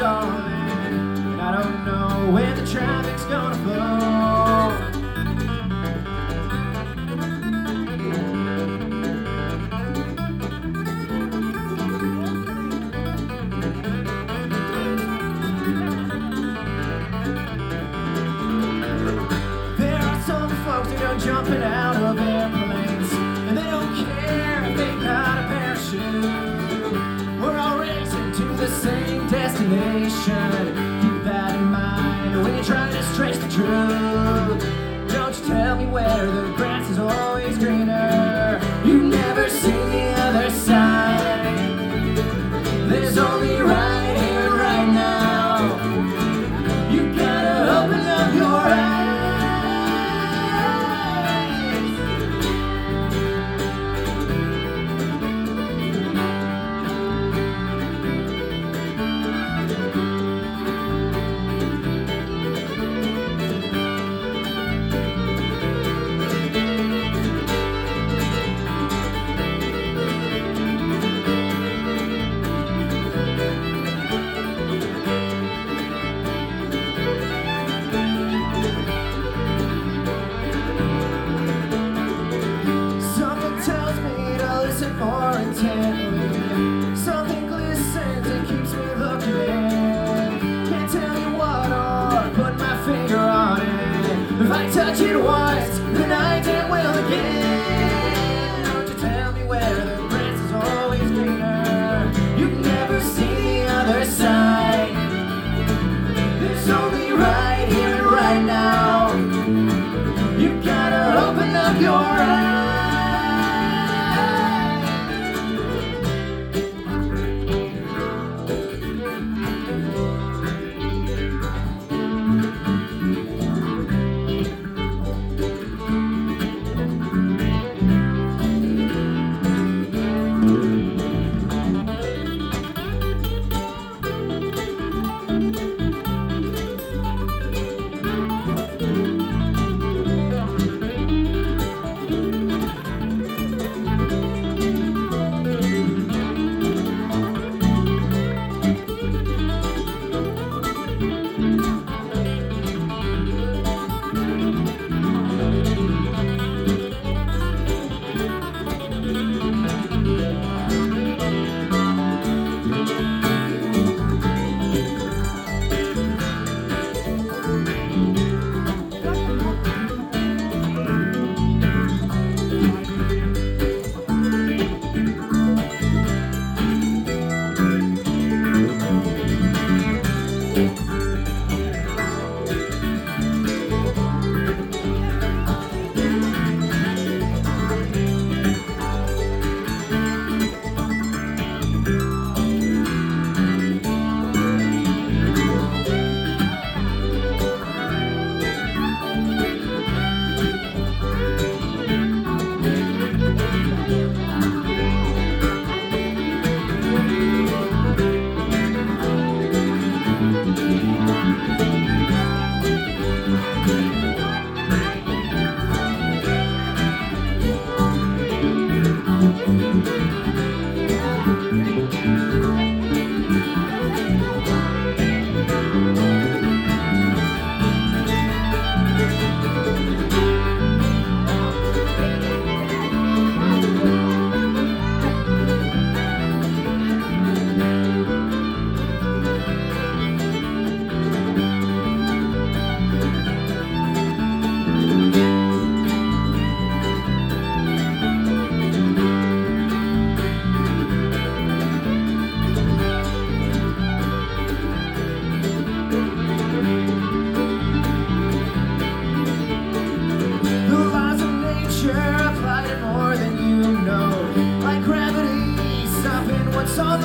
darling, and I don't know when the traffic's gonna flow. There are some folks that go jumping out of airplanes, and they don't care if they got a parachute. We're all racing to the same destination. Keep that in mind when you're trying to stretch the truth. Don't you tell me where the grass is always greener. You've never seen the other side. There's only right here and right now. You gotta open up your eyes. More intently, something glistens and keeps me looking in. Can't tell you what or put my finger on it. If I touch it once, then I damn well again. Don't you tell me where the grass is always greener. You've never seen the other side. There's only right here and right now. You gotta open up your eyes. What's on the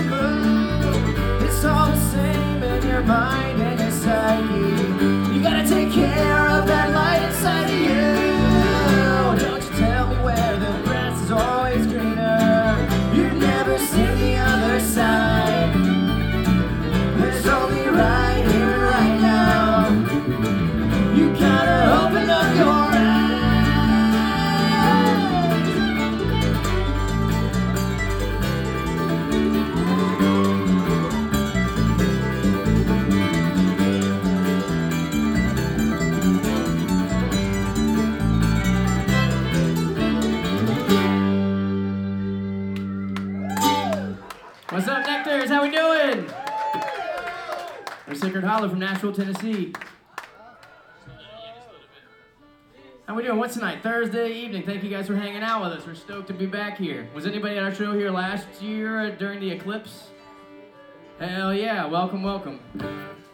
moon? It's all the same in your mind and your psyche. You gotta take care of that light inside of you. Don't you tell me where the grass is always greener. You've never seen the other side. There's only right here and right now. You gotta open up your eyes. We're Sacred Hollow from Nashville, Tennessee. How we doing? What's tonight? Thursday evening. Thank you guys for hanging out with us. We're stoked to be back here. Was anybody at our show here last year during the eclipse? Hell yeah. Welcome, welcome.